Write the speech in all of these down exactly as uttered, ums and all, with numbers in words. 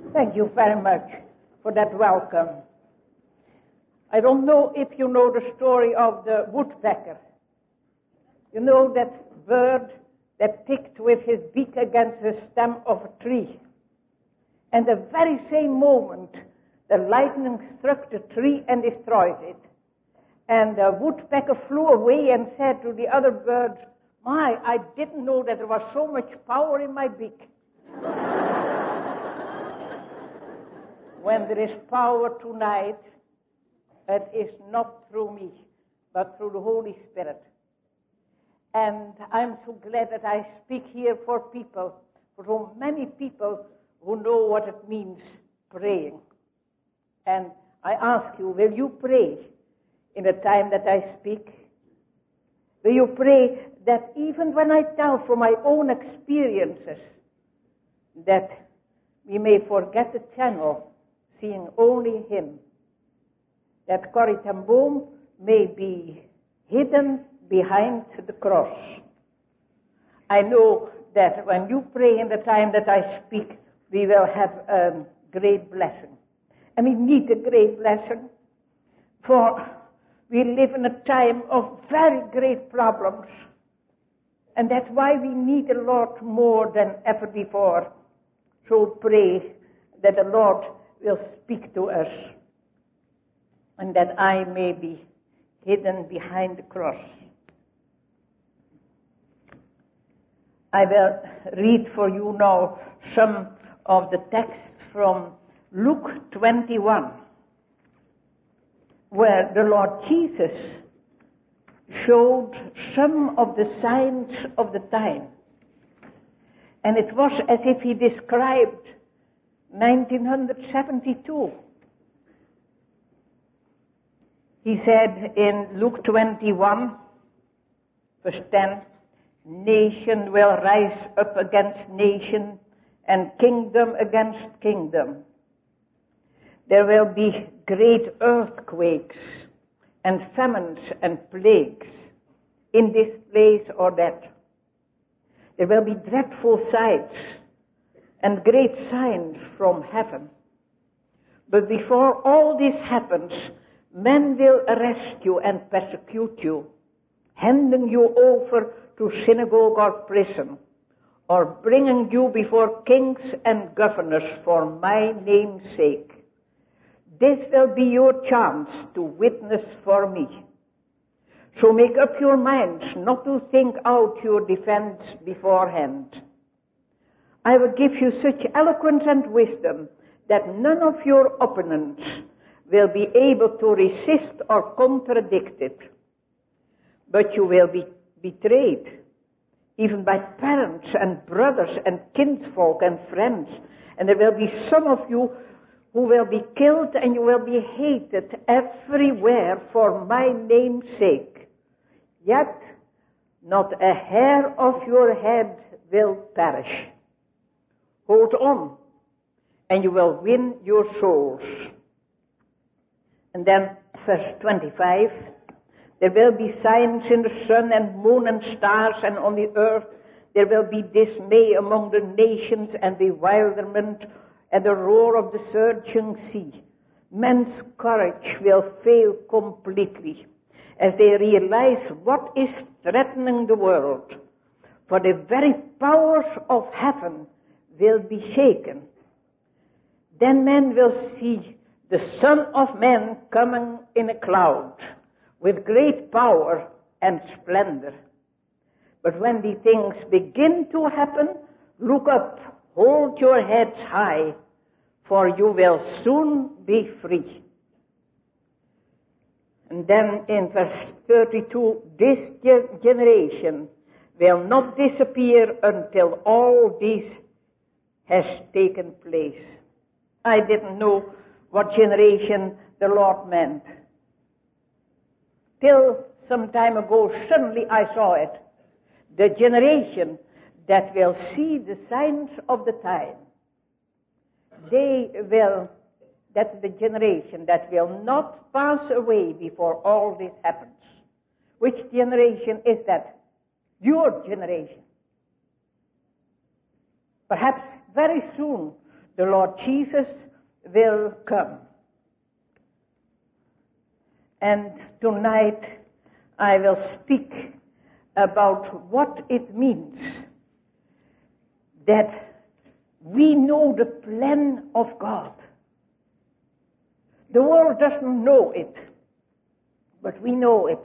Thank you very much for that welcome. I don't know if you know the story of the woodpecker. You know that bird that picked with his beak against the stem of a tree. And the very same moment, the lightning struck the tree and destroyed it. And the woodpecker flew away and said to the other birds, "My, I didn't know that there was so much power in my beak." When there is power tonight, it is not through me, but through the Holy Spirit. And I'm so glad that I speak here for people, for so many people who know what it means praying. And I ask you, will you pray in the time that I speak? Will you pray that even when I tell from my own experiences, that we may forget the channel, seeing only Him, that Corrie ten Boom may be hidden behind the cross. I know that when you pray in the time that I speak, we will have a great blessing. And we need a great blessing, for we live in a time of very great problems. And that's why we need the Lord more than ever before. So pray that the Lord will speak to us, and that I may be hidden behind the cross. I will read for you now some of the texts from Luke twenty-one, where the Lord Jesus showed some of the signs of the time. And it was as if He described nineteen seventy-two. He said in Luke twenty-one, verse ten, "Nation will rise up against nation, and kingdom against kingdom. There will be great earthquakes, and famines and plagues in this place or that. There will be dreadful sights and great signs from heaven. But before all this happens, men will arrest you and persecute you, handing you over to synagogue or prison, or bringing you before kings and governors for my name's sake. This will be your chance to witness for me. So make up your minds not to think out your defense beforehand. I will give you such eloquence and wisdom that none of your opponents will be able to resist or contradict it. But you will be betrayed, even by parents and brothers and kinsfolk and friends. And there will be some of you who will be killed, and you will be hated everywhere for my name's sake. Yet not a hair of your head will perish. Hold on, and you will win your souls." And then verse twenty-five, "There will be signs in the sun and moon and stars, and on the earth there will be dismay among the nations and bewilderment and the roar of the surging sea. Men's courage will fail completely as they realize what is threatening the world, for the very powers of heaven will be shaken. Then men will see the Son of Man coming in a cloud with great power and splendor. But when the things begin to happen, look up, hold your heads high, for you will soon be free." And then in verse thirty-two, "This ge- generation will not disappear until all this has taken place." I didn't know what generation the Lord meant. Till some time ago, suddenly I saw it. The generation that will see the signs of the time. They will, that's the generation that will not pass away before all this happens. Which generation is that? Your generation. Perhaps very soon The Lord Jesus will come. And tonight I will speak about what it means that we know the plan of God. The world doesn't know it, but we know it.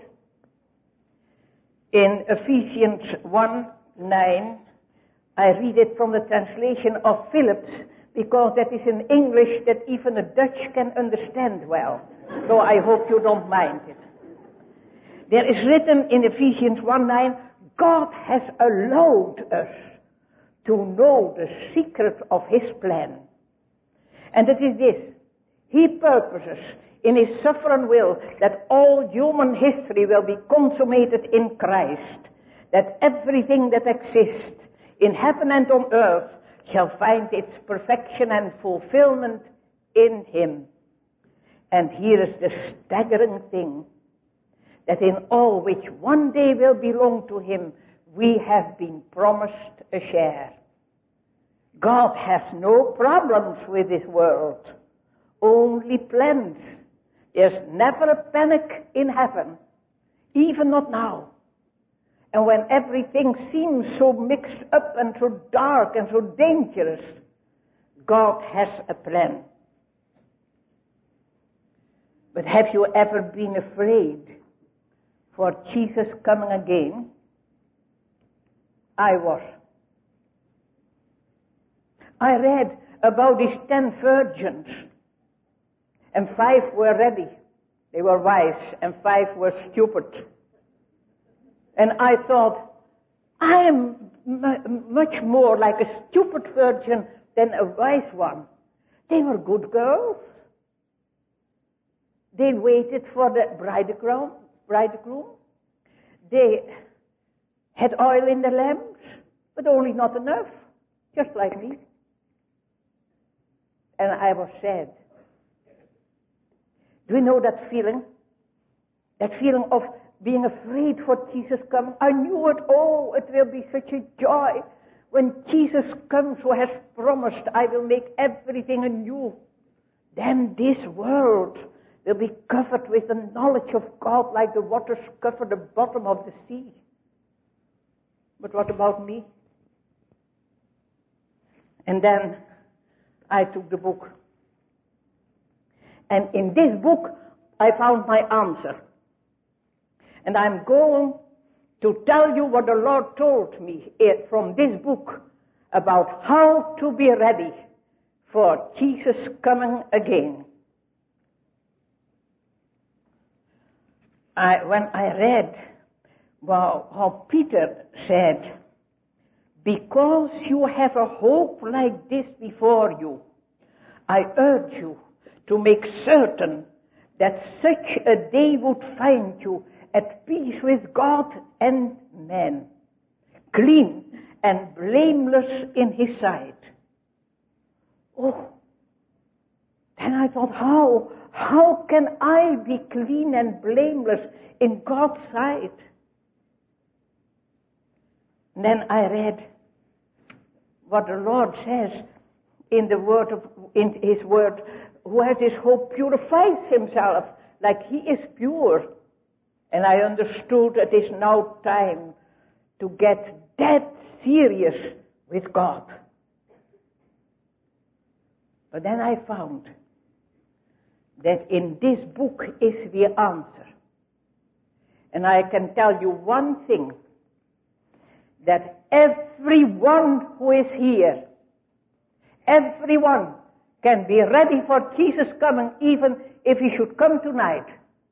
In Ephesians one nine, I read it from the translation of Phillips, because that is in English that even a Dutch can understand well. So I hope you don't mind it. There is written in Ephesians one nine, God has allowed us to know the secret of his plan. And it is this: he purposes in his sovereign will that all human history will be consummated in Christ, that everything that exists in heaven and on earth shall find its perfection and fulfillment in him. And here is the staggering thing, that in all which one day will belong to him, we have been promised a share. God has no problems with this world, only plans. There's never a panic in heaven, even not now. And when everything seems so mixed up and so dark and so dangerous, God has a plan. But have you ever been afraid for Jesus coming again? I was. I read about these ten virgins, and five were ready. They were wise, and five were stupid. And I thought, I am m- much more like a stupid virgin than a wise one. They were good girls. They waited for the bridegroom. bridegroom. They had oil in the lamps, but only not enough, just like me. And I was sad. Do you know that feeling? That feeling of being afraid for Jesus coming. I knew it. Oh, it will be such a joy when Jesus comes, who has promised, I will make everything anew. Then this world will be covered with the knowledge of God like the waters cover the bottom of the sea. But what about me? And then I took the book. And in this book, I found my answer. And I'm going to tell you what the Lord told me from this book about how to be ready for Jesus coming again. I, when I read well, how Peter said, because you have a hope like this before you, I urge you to make certain that such a day would find you at peace with God and man, clean and blameless in his sight. Oh, then I thought, how, how can I be clean and blameless in God's sight? And then I read what the Lord says in the word of, in his word, who has his hope purifies himself like he is pure. And I understood it is now time to get dead serious with God. But then I found that in this book is the answer. And I can tell you one thing, that everyone who is here, everyone can be ready for Jesus coming, even if he should come tonight.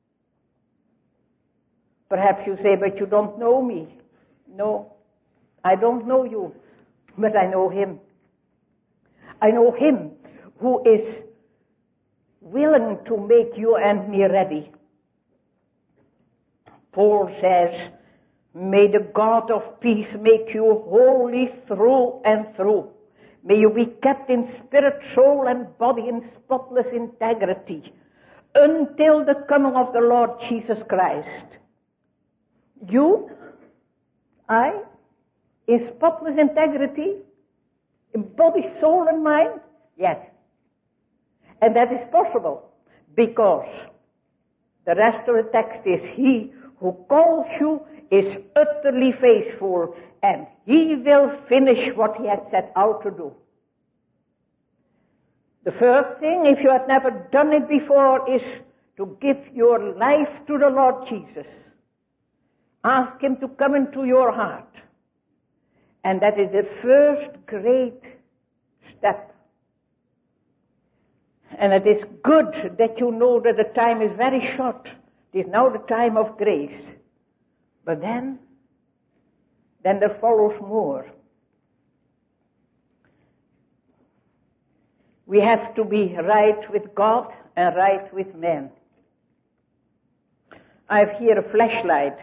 Perhaps you say, but you don't know me. No, I don't know you, but I know him. I know him who is willing to make you and me ready. Paul says, may the God of peace make you holy through and through. May you be kept in spirit, soul, and body in spotless integrity until the coming of the Lord Jesus Christ. You, I, in spotless integrity, in body, soul, and mind, Yes. And that is possible because the rest of the text is, he who calls you is utterly faithful, and he will finish what he has set out to do. The third thing, if you have never done it before, is to give your life to the Lord Jesus. Ask him to come into your heart. And that is the first great step. And it is good that you know that the time is very short. It is now the time of grace. But then, then there follows more. We have to be right with God and right with men. I have here a flashlight.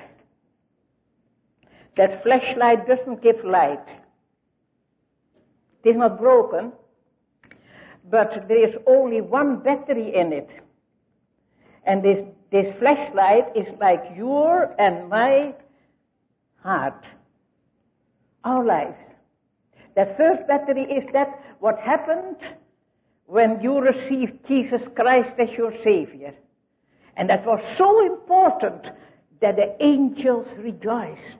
That flashlight doesn't give light. It is not broken, but there is only one battery in it. And this, this flashlight is like your and my heart, our lives. That first battery is that what happened when you received Jesus Christ as your Savior. And that was so important that the angels rejoiced.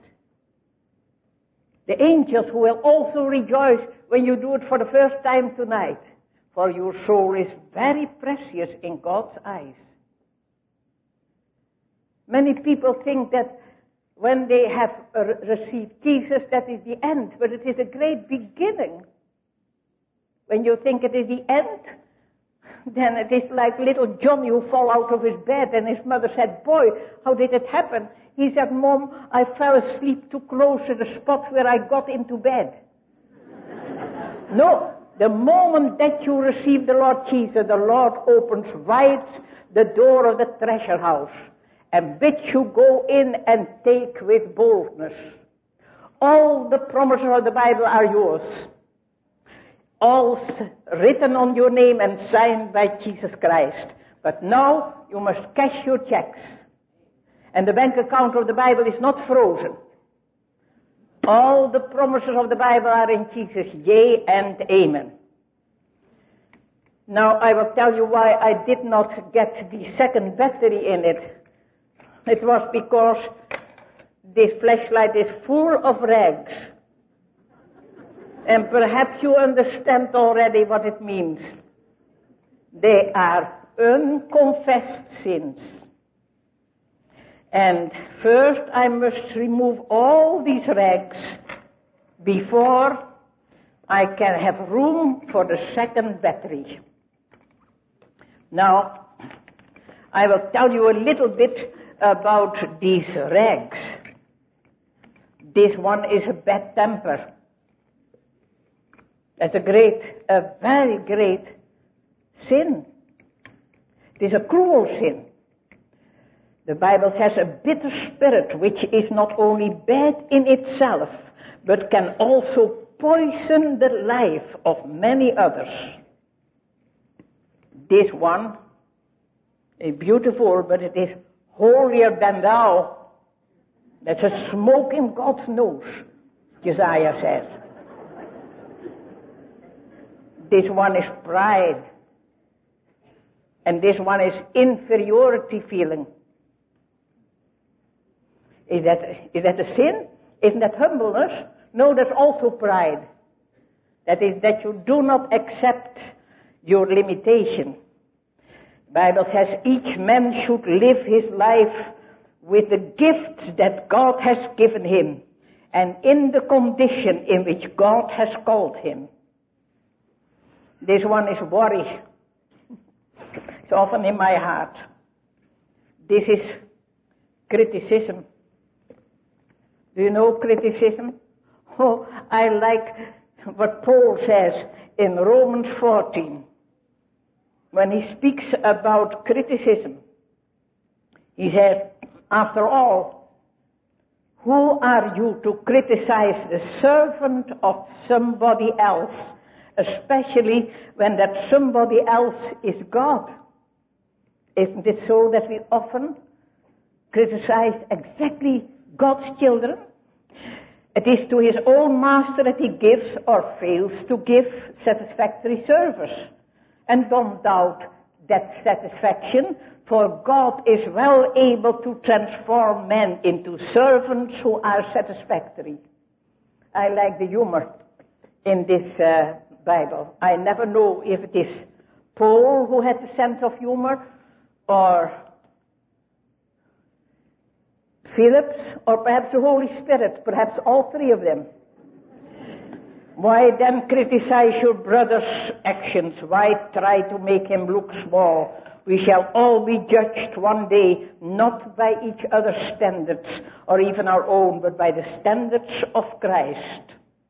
The angels who will also rejoice when you do it for the first time tonight. For your soul is very precious in God's eyes. Many people think that when they have uh, received Jesus, that is the end. But it is a great beginning. When you think it is the end, then it is like little Johnny who fell out of his bed and his mother said, boy, how did it happen? He said, Mom, I fell asleep too close to the spot where I got into bed. No, the moment that you receive the Lord Jesus, the Lord opens wide the door of the treasure house and bids you go in and take with boldness. All the promises of the Bible are yours. All written on your name and signed by Jesus Christ. But now you must cash your checks. And the bank account of the Bible is not frozen. All the promises of the Bible are in Jesus, yea and amen. Now I will tell you why I did not get the second battery in it. It was because this flashlight is full of rags. And perhaps you understand already what it means. They are unconfessed sins. And first I must remove all these rags before I can have room for the second battery. Now, I will tell you a little bit about these rags. This one is a bad temper. That's a great, a very great sin. It is a cruel sin. The Bible says a bitter spirit, which is not only bad in itself, but can also poison the life of many others. This one is beautiful, but it is holier than thou. That's a smoke in God's nose, Isaiah says. This one is pride. And this one is inferiority feeling. Is that, is that a sin? Isn't that humbleness? No, that's also pride. That is that you do not accept your limitation. The Bible says each man should live his life with the gifts that God has given him and in the condition in which God has called him. This one is worry. It's often in my heart. This is criticism. Do you know criticism? Oh, I like what Paul says in Romans fourteen. When he speaks about criticism, he says, after all, who are you to criticize the servant of somebody else, especially when that somebody else is God? Isn't it so that we often criticize exactly God's children? It is to his own master that he gives or fails to give satisfactory service. And don't doubt that satisfaction, for God is well able to transform men into servants who are satisfactory. I like the humor in this uh, Bible. I never know if it is Paul who had the sense of humor, or Phillips, or perhaps the Holy Spirit, perhaps all three of them. Why then criticize your brother's actions? Why try to make him look small? We shall all be judged one day, not by each other's standards, or even our own, but by the standards of Christ.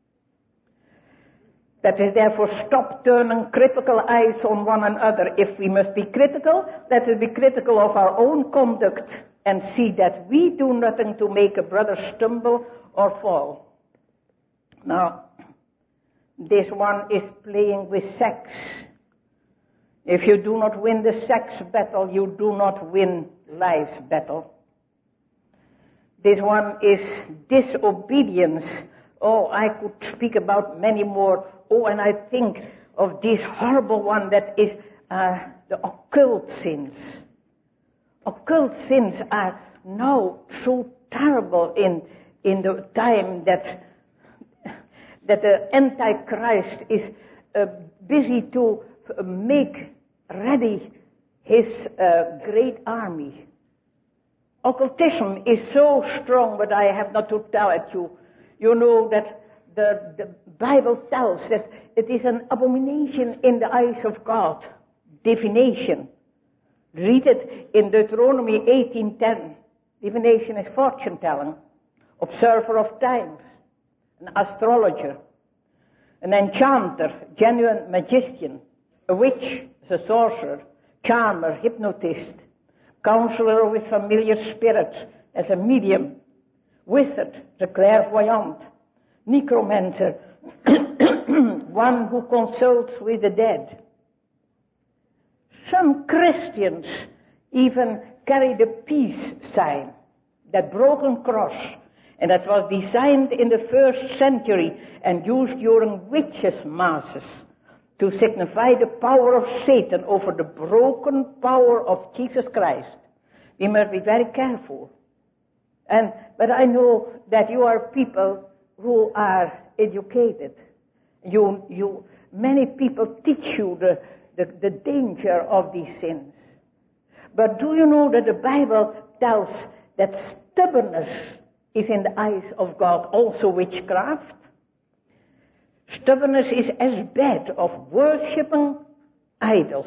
That is, therefore, stop turning critical eyes on one another. If we must be critical, let us be critical of our own conduct and see that we do nothing to make a brother stumble or fall. Now, this one is playing with sex. If you do not win the sex battle, you do not win life's battle. This one is disobedience. Oh, I could speak about many more. Oh, and I think of this horrible one that is uh, the occult sins. Occult sins are now so terrible in in the time that that the Antichrist is uh, busy to uh, make ready his uh, great army. Occultism is so strong, but I have not to tell it you. You know that the, the Bible tells that it is an abomination in the eyes of God. Divination. Read it in Deuteronomy eighteen ten. Divination is fortune telling, observer of times, an astrologer, an enchanter, genuine magician, a witch, a sorcerer, charmer, hypnotist, counselor with familiar spirits as a medium, wizard, the clairvoyant, necromancer, one who consults with the dead. Some Christians even carry the peace sign, that broken cross, and that was designed in the first century and used during witches' masses to signify the power of Satan over the broken power of Jesus Christ. We must be very careful. And but I know that you are people who are educated. You, you, many people teach you the, the, the danger of these sins. But do you know that the Bible tells that stubbornness is in the eyes of God also witchcraft? Stubbornness is as bad of worshipping idols.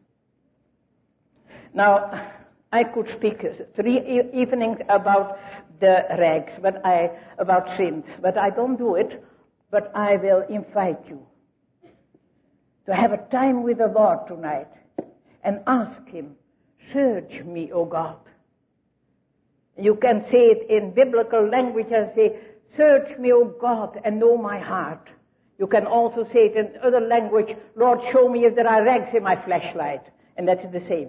Now, I could speak three e- evenings about the rags, but I about sins, but I don't do it. But I will invite you to have a time with the Lord tonight and ask Him, "Search me, O God." You can say it in biblical language and say, "Search me, O God, and know my heart." You can also say it in other language, "Lord, show me if there are rags in my flashlight." And that's the same.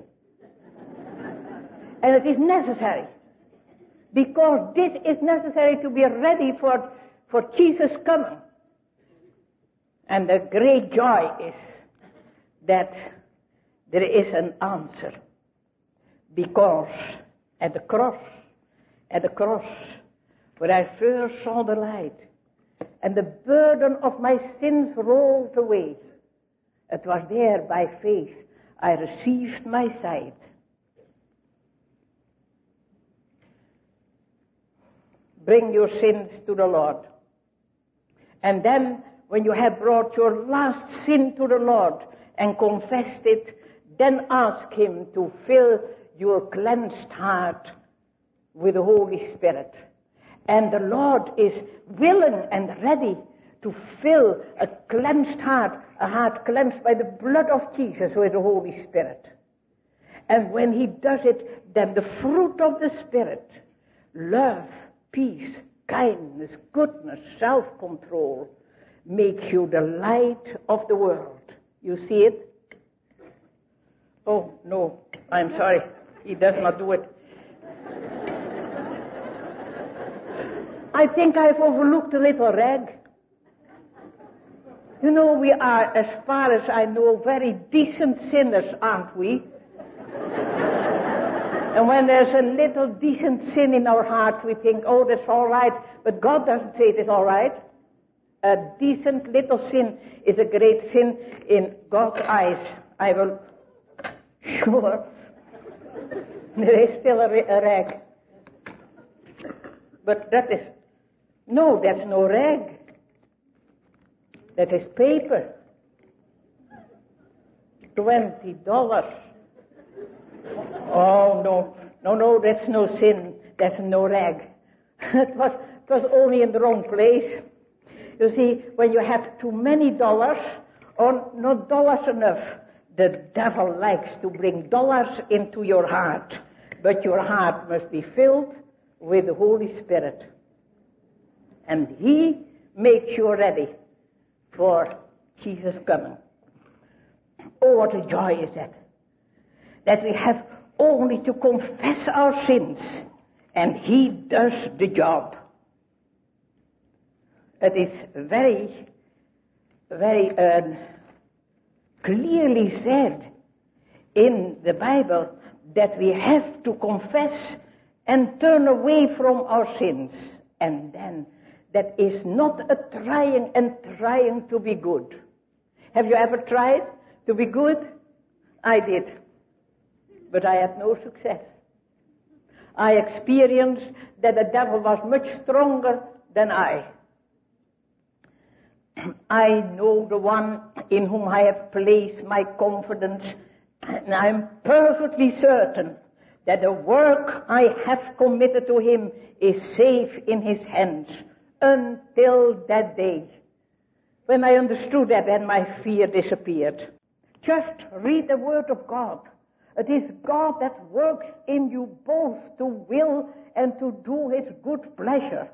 And it is necessary. Because this is necessary to be ready for, for Jesus' coming. And the great joy is that there is an answer. Because at the cross, at the cross, where I first saw the light, and the burden of my sins rolled away, it was there by faith I received my sight. Bring your sins to the Lord. And then, when you have brought your last sin to the Lord and confessed it, then ask Him to fill your cleansed heart with the Holy Spirit. And the Lord is willing and ready to fill a cleansed heart, a heart cleansed by the blood of Jesus with the Holy Spirit. And when He does it, then the fruit of the Spirit, love, peace, kindness, goodness, self-control, makes you the light of the world. You see it? Oh, no, I'm sorry. He does not do it. I think I've overlooked a little rag. You know, we are, as far as I know, very decent sinners, aren't we? And when there's a little decent sin in our heart, we think, oh, that's all right. But God doesn't say it is all right. A decent little sin is a great sin in God's eyes. I will, sure, there is still a, a rag. But that is, no, that's no rag. That is paper. Twenty dollars. Oh, no, no, no, that's no sin. That's no rag. it, was, it was only in the wrong place. You see, when you have too many dollars, or not dollars enough, the devil likes to bring dollars into your heart. But your heart must be filled with the Holy Spirit. And He makes you ready for Jesus coming. Oh, what a joy is that. That we have only to confess our sins, and He does the job. It is very, very uh, clearly said in the Bible that we have to confess and turn away from our sins. And then that is not a trying and trying to be good. Have you ever tried to be good? I did. But I had no success. I experienced that the devil was much stronger than I. I know the one in whom I have placed my confidence, and I am perfectly certain that the work I have committed to Him is safe in His hands until that day. When I understood that, then my fear disappeared. Just read the Word of God. It is God that works in you both to will and to do His good pleasure.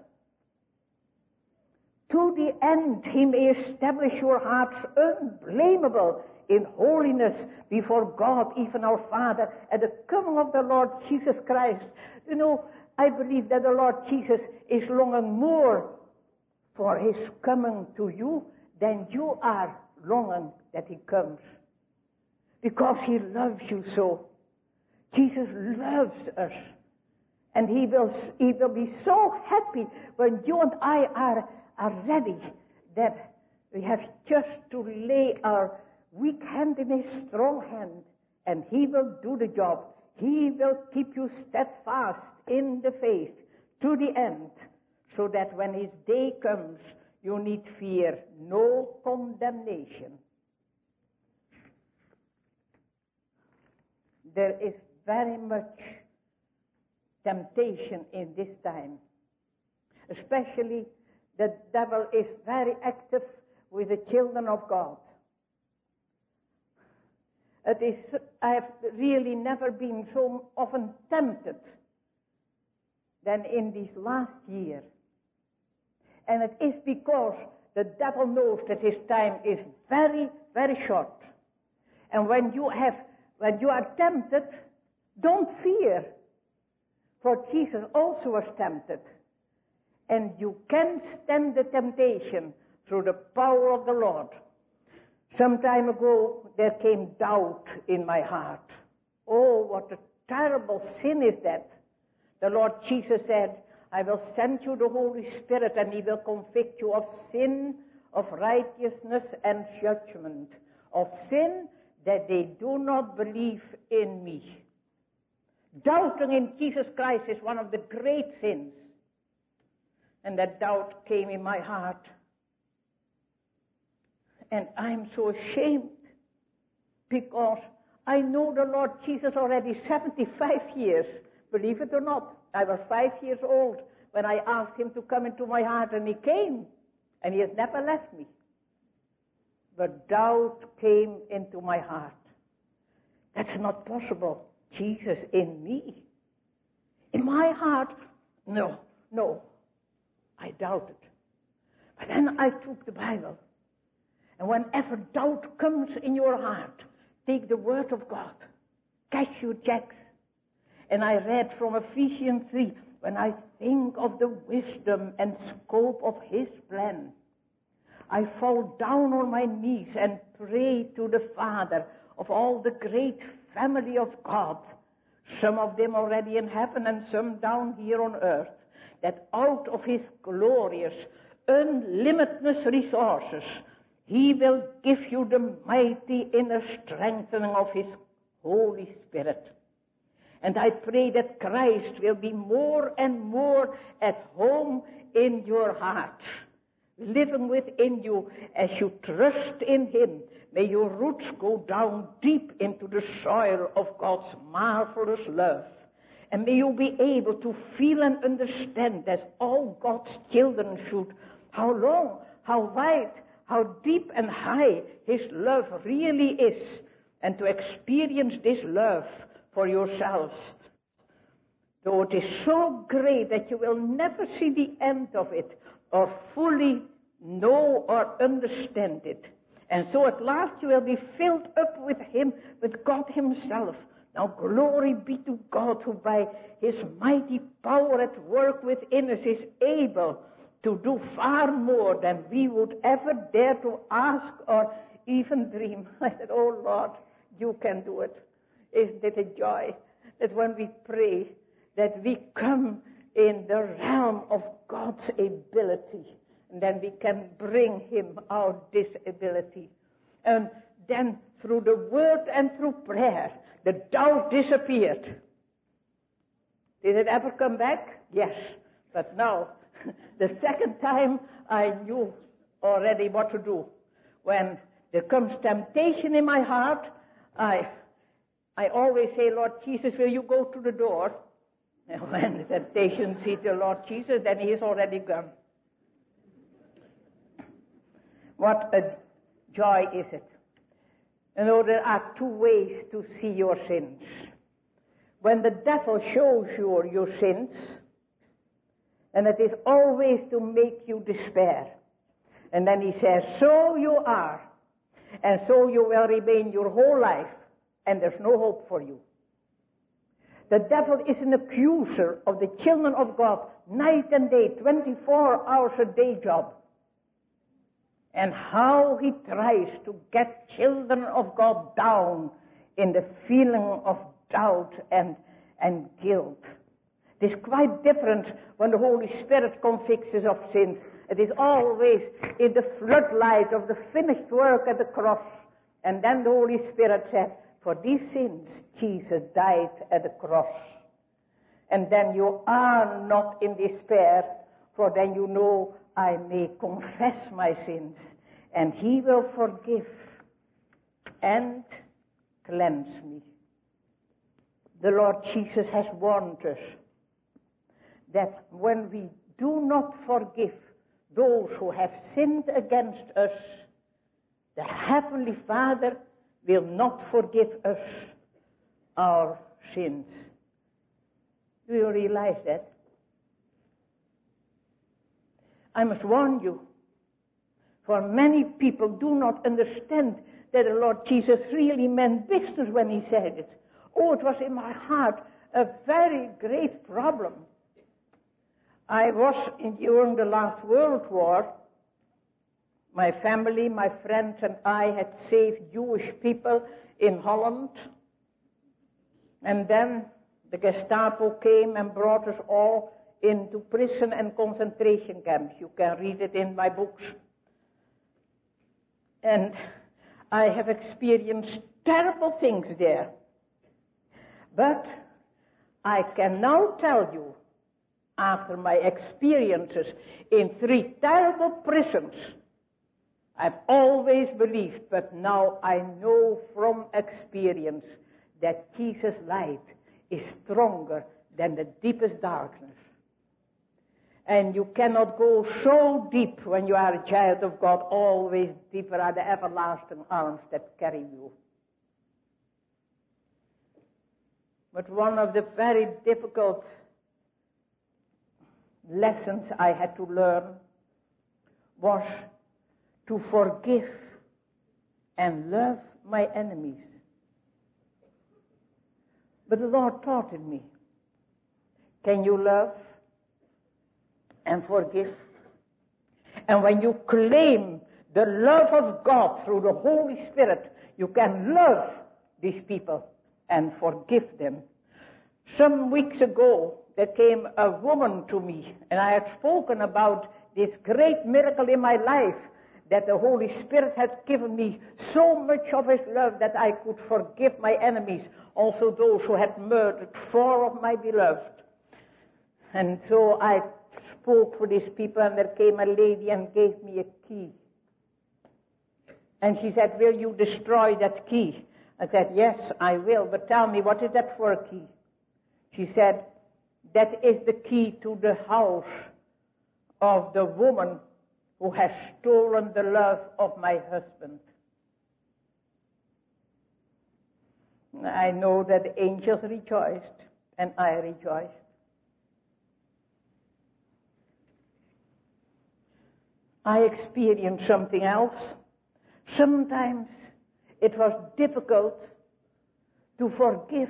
To the end He may establish your hearts unblameable in holiness before God, even our Father, at the coming of the Lord Jesus Christ. You know, I believe that the Lord Jesus is longing more for His coming to you than you are longing that He comes. Because He loves you so. Jesus loves us. And He will, he will be so happy when you and I are, are ready that we have just to lay our weak hand in His strong hand, and He will do the job. He will keep you steadfast in the faith to the end, so that when His day comes, you need fear no condemnation. There is very much temptation in this time. Especially the devil is very active with the children of God. It is, I have really never been so often tempted than in this last year. And it is because the devil knows that his time is very, very short. And when you have, when you are tempted, don't fear. For Jesus also was tempted. And you can stand the temptation through the power of the Lord. Some time ago, there came doubt in my heart. Oh, what a terrible sin is that. The Lord Jesus said, I will send you the Holy Spirit, and He will convict you of sin, of righteousness, and judgment. Of sin, that they do not believe in me. Doubting in Jesus Christ is one of the great sins. And that doubt came in my heart. And I'm so ashamed, because I know the Lord Jesus already seventy-five years. Believe it or not, I was five years old when I asked Him to come into my heart, and He came, and He has never left me. But doubt came into my heart. That's not possible. Jesus in me. In my heart, no, no. I doubted. But then I took the Bible. And whenever doubt comes in your heart, take the Word of God. Cash your checks. And I read from Ephesians three, when I think of the wisdom and scope of His plan, I fall down on my knees and pray to the Father of all the great family of God, some of them already in heaven and some down here on earth, that out of His glorious, unlimitless resources, He will give you the mighty inner strengthening of His Holy Spirit. And I pray that Christ will be more and more at home in your heart, living within you as you trust in Him. May your roots go down deep into the soil of God's marvelous love. And may you be able to feel and understand, as all God's children should, how long, how wide, how deep and high His love really is, and to experience this love for yourselves. Though it is so great that you will never see the end of it, or fully know or understand it. And so at last you will be filled up with Him, with God Himself. Now glory be to God, who by His mighty power at work within us is able to do far more than we would ever dare to ask or even dream. I said, oh Lord, you can do it. Isn't it a joy that when we pray, that we come in the realm of God's ability, and then we can bring Him out this ability. And then through the word and through prayer, the doubt disappeared. Did it ever come back? Yes. But now, the second time, I knew already what to do. When there comes temptation in my heart, I I always say, Lord Jesus, will you go to the door? And when the temptation sees the Lord Jesus, then He is already gone. What a joy is it. You know, there are two ways to see your sins. When the devil shows you your sins, and it is always to make you despair. And then he says, so you are, and so you will remain your whole life, and there's no hope for you. The devil is an accuser of the children of God, night and day, twenty-four hours a day job. And how he tries to get children of God down in the feeling of doubt and, and guilt. It is quite different when the Holy Spirit convicts us of sins. It is always in the floodlight of the finished work at the cross. And then the Holy Spirit said, for these sins, Jesus died at the cross. And then you are not in despair, for then you know I may confess my sins, and He will forgive and cleanse me. The Lord Jesus has warned us that when we do not forgive those who have sinned against us, the Heavenly Father will not forgive us our sins. Do you realize that? I must warn you, for many people do not understand that the Lord Jesus really meant business when He said it. Oh, it was in my heart a very great problem. I was, in, during the last World War, my family, my friends, and I had saved Jewish people in Holland. And then the Gestapo came and brought us all into prison and concentration camps. You can read it in my books. And I have experienced terrible things there. But I can now tell you, after my experiences in three terrible prisons, I've always believed, but now I know from experience that Jesus' light is stronger than the deepest darkness. And you cannot go so deep when you are a child of God. Always deeper are the everlasting arms that carry you. But one of the very difficult lessons I had to learn was to forgive and love my enemies. But the Lord taught in me, can you love and forgive. And when you claim the love of God through the Holy Spirit, you can love these people and forgive them. Some weeks ago, there came a woman to me, and I had spoken about this great miracle in my life, that the Holy Spirit had given me so much of His love that I could forgive my enemies, also those who had murdered four of my beloved. And so I spoke for these people, and there came a lady and gave me a key. And she said, will you destroy that key? I said, yes, I will, but tell me, what is that for a key? She said, that is the key to the house of the woman who has stolen the love of my husband. I know that the angels rejoiced, and I rejoiced. I experienced something else. Sometimes it was difficult to forgive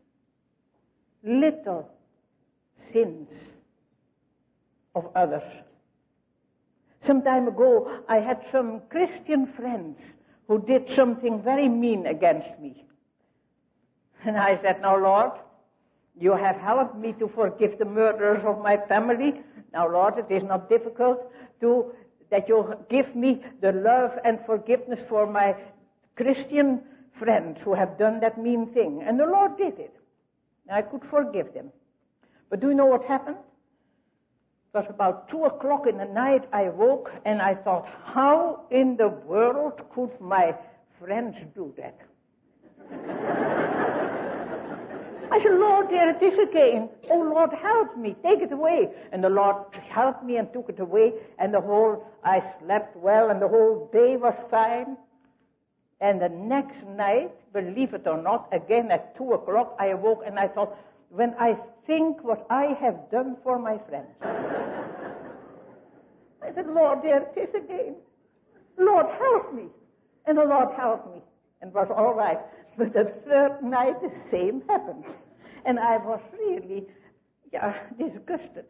little sins of others. Some time ago, I had some Christian friends who did something very mean against me. And I said, now Lord, you have helped me to forgive the murderers of my family. Now Lord, it is not difficult to that you give me the love and forgiveness for my Christian friends who have done that mean thing. And the Lord did it. I could forgive them. But do you know what happened? It was about two o'clock in the night. I woke and I thought, how in the world could my friends do that? I said, Lord, there it is again. Oh, Lord, help me. Take it away. And the Lord helped me and took it away. And the whole, I slept well, and the whole day was fine. And the next night, believe it or not, again at two o'clock, I awoke and I thought, when I think what I have done for my friends. I said, Lord, there it is again. Lord, help me. And the Lord helped me. And it was all right. But the third night, the same happened. And I was really, yeah, disgusted.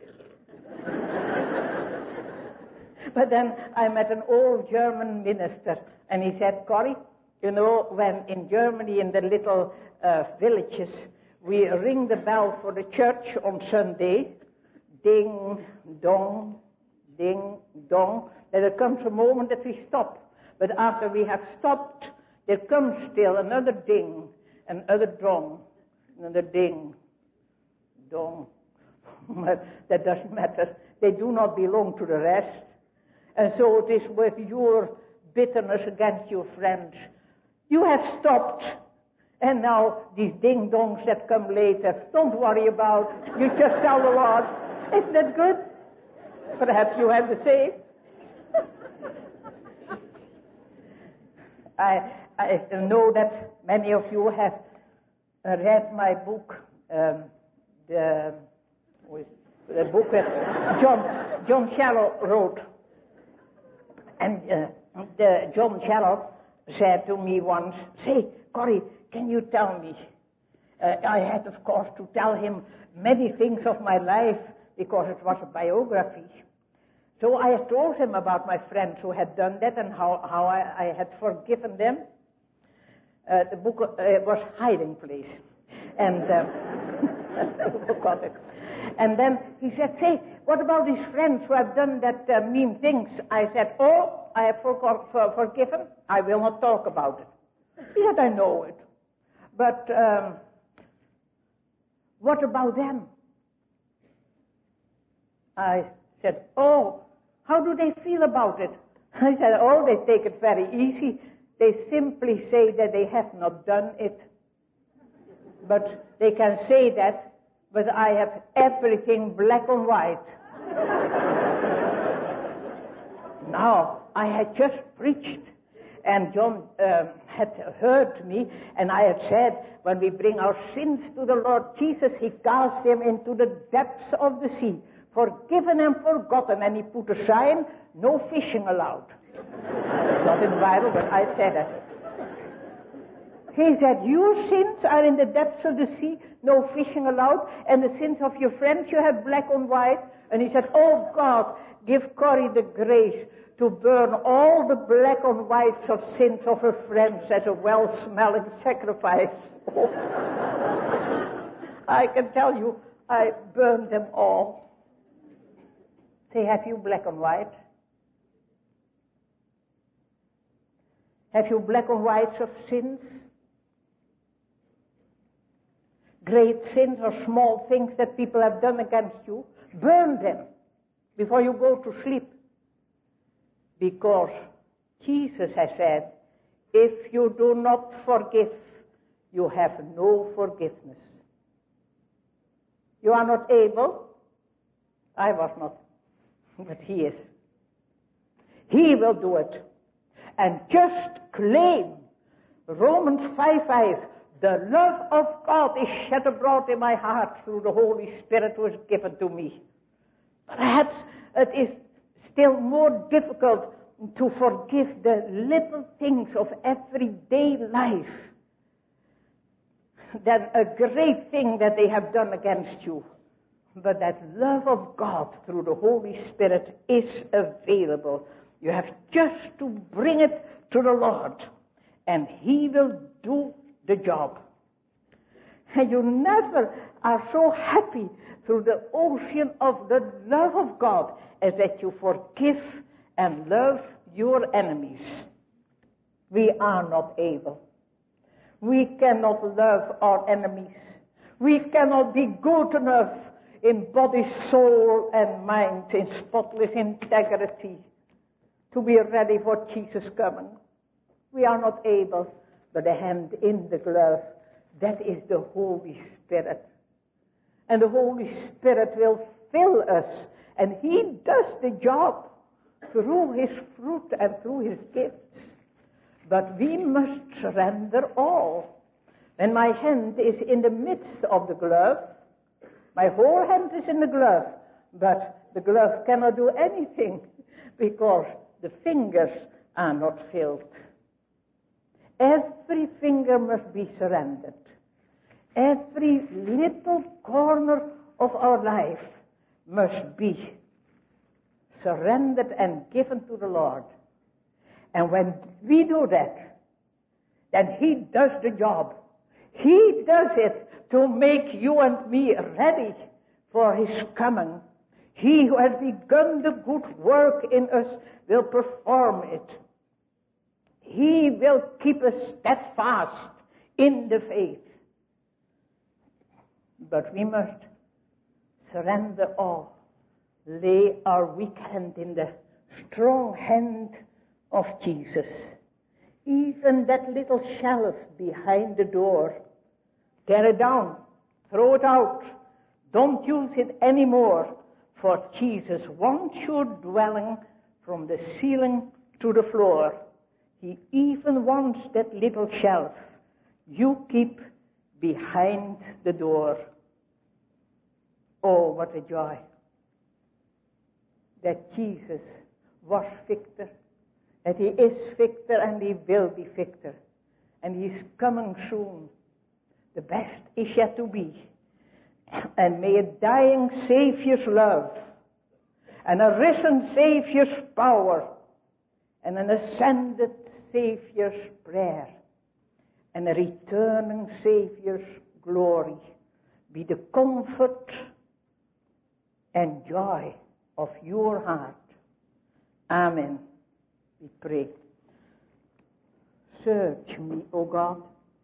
But then I met an old German minister, and he said, Corrie, you know, when in Germany, in the little uh, villages, we ring the bell for the church on Sunday, ding, dong, ding, dong, then there comes a moment that we stop. But after we have stopped, there comes still another ding, another dong, another ding, dong. That doesn't matter. They do not belong to the rest. And so it is with your bitterness against your friends. You have stopped. And now these ding-dongs that come later, don't worry about. You just tell the Lord. Isn't that good? Perhaps you have the same. I, I know that many of you have read my book, um, the, the book that John, John Shallow wrote. And uh, the, John Shallow said to me once, say, Corrie, can you tell me? Uh, I had, of course, to tell him many things of my life because it was a biography. So I told him about my friends who had done that and how, how I, I had forgiven them. Uh, the book uh, was Hiding Place. And, uh, and then he said, say, what about these friends who have done that uh, mean things? I said, oh, I have for, for, forgiven. I will not talk about it. He said, I know it. But um, what about them? I said, oh, how do they feel about it? I said, oh, they take it very easy. They simply say that they have not done it. But they can say that, but I have everything black and white. Now, I had just preached, and John um, had heard me, and I had said, when we bring our sins to the Lord Jesus, He casts them into the depths of the sea, forgiven and forgotten, and He put a sign, no fishing allowed. It's not in the Bible, but I said it. He said, your sins are in the depths of the sea, no fishing allowed, and the sins of your friends you have black on white. And he said, oh God, give Corrie the grace to burn all the black on whites of sins of her friends as a well-smelling sacrifice. I can tell you, I burned them all. Say, have you black on white? Have you black on whites of sins? Great sins or small things that people have done against you? Burn them before you go to sleep. Because Jesus has said, if you do not forgive, you have no forgiveness. You are not able. I was not. But he is. He will do it. And just claim Romans five five. The love of God is shed abroad in my heart through the Holy Spirit who is given to me. Perhaps it is still more difficult to forgive the little things of everyday life than a great thing that they have done against you. But that love of God through the Holy Spirit is available. You have just to bring it to the Lord, and he will do the job. And you never are so happy through the ocean of the love of God as that you forgive and love your enemies. We are not able. We cannot love our enemies. We cannot be good enough in body, soul, and mind, in spotless integrity, to be ready for Jesus' coming. We are not able, but the hand in the glove, that is the Holy Spirit. And the Holy Spirit will fill us, and he does the job through his fruit and through his gifts. But we must surrender all. When my hand is in the midst of the glove, my whole hand is in the glove, but the glove cannot do anything because the fingers are not filled. Every finger must be surrendered. Every little corner of our life must be surrendered and given to the Lord. And when we do that, then he does the job. He does it to make you and me ready for his coming. He who has begun the good work in us will perform it. He will keep us steadfast in the faith. But we must surrender all. Lay our weak hand in the strong hand of Jesus. Even that little shelf behind the door, tear it down, throw it out. Don't use it anymore, for Jesus wants your dwelling from the ceiling to the floor. He even wants that little shelf you keep behind the door. Oh, what a joy that Jesus was victor, that he is victor and he will be victor, and he is coming soon. The best is yet to be. And may a dying Savior's love and a risen Savior's power and an ascended Savior's prayer and a returning Savior's glory be the comfort and joy of your heart. Amen. We pray. Search me, O God.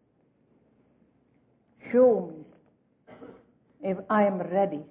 Show me if I am ready.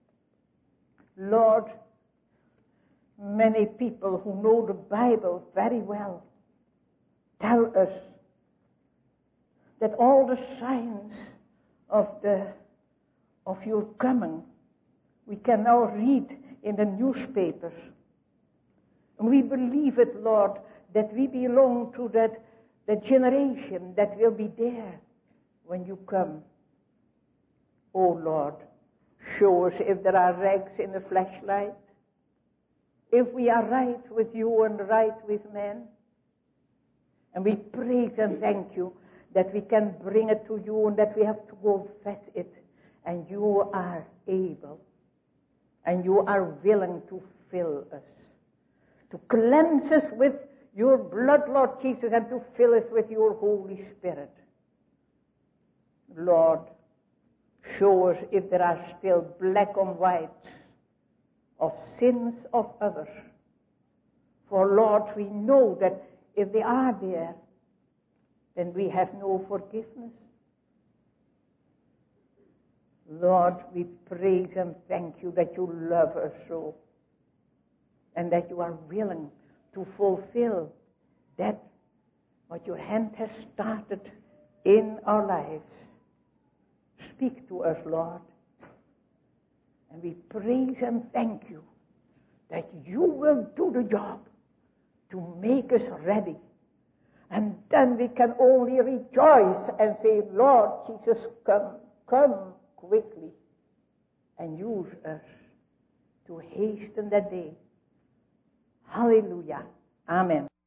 Lord, many people who know the Bible very well tell us that all the signs of the of your coming we can now read in the newspapers. And we believe it, Lord, that we belong to that, that generation that will be there when you come. Oh Lord, show us if there are rags in the flashlight, if we are right with you and right with men. And we praise and thank you that we can bring it to you and that we have to confess it. And you are able. And you are willing to fill us. To cleanse us with your blood, Lord Jesus, and to fill us with your Holy Spirit. Lord, show us if there are still black on white of sins of others. For Lord, we know that if they are there, then we have no forgiveness. Lord, we praise and thank you that you love us so, and that you are willing to fulfill that what your hand has started in our lives. Speak to us, Lord. And we praise and thank you that you will do the job to make us ready. And then we can only rejoice and say, Lord Jesus, come, come quickly and use us to hasten that day. Hallelujah. Amen.